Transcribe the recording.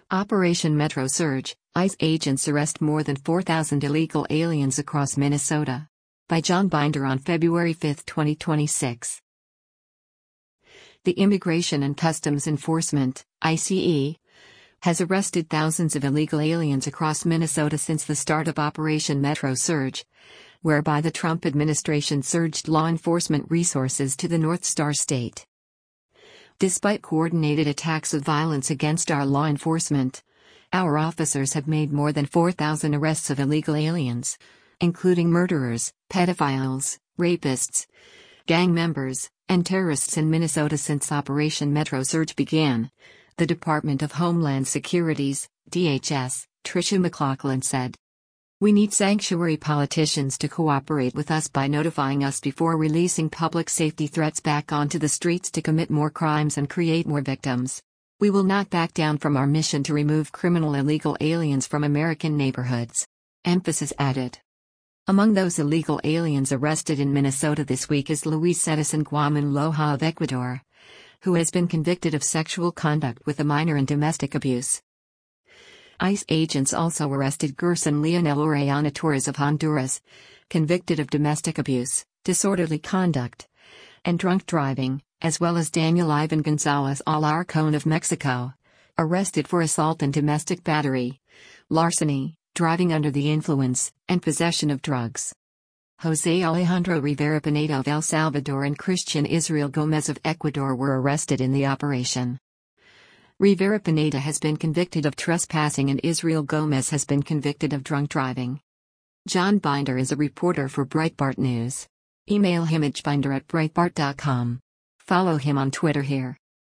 Operation Metro Surge, ICE agents arrest more than 4,000 illegal aliens across Minnesota. By John Binder on February 5, 2026. The Immigration and Customs Enforcement, ICE, has arrested thousands of illegal aliens across Minnesota since the start of Operation Metro Surge, whereby the Trump administration surged law enforcement resources to the North Star state. Despite coordinated attacks of violence against our law enforcement, our officers have made more than 4,000 arrests of illegal aliens, including murderers, pedophiles, rapists, gang members, and terrorists in Minnesota since Operation Metro Surge began, the Department of Homeland Security's, DHS, Tricia McLaughlin said. We need sanctuary politicians to cooperate with us by notifying us before releasing public safety threats back onto the streets to commit more crimes and create more victims. We will not back down from our mission to remove criminal illegal aliens from American neighborhoods. Emphasis added. Among those illegal aliens arrested in Minnesota this week is Luis Edison Guaman Loja of Ecuador, who has been convicted of sexual conduct with a minor and domestic abuse. ICE agents also arrested Gerson Leonel Orellana Torres of Honduras, convicted of domestic abuse, disorderly conduct, and drunk driving, as well as Daniel Ivan Gonzalez Alarcón of Mexico, arrested for assault and domestic battery, larceny, driving under the influence, and possession of drugs. José Alejandro Rivera Pineda of El Salvador and Christian Israel Gómez of Ecuador were arrested in the operation. Rivera Pineda has been convicted of trespassing and Israel Gómez has been convicted of drunk driving. John Binder is a reporter for Breitbart News. Email him at binder@breitbart.com. Follow him on Twitter here.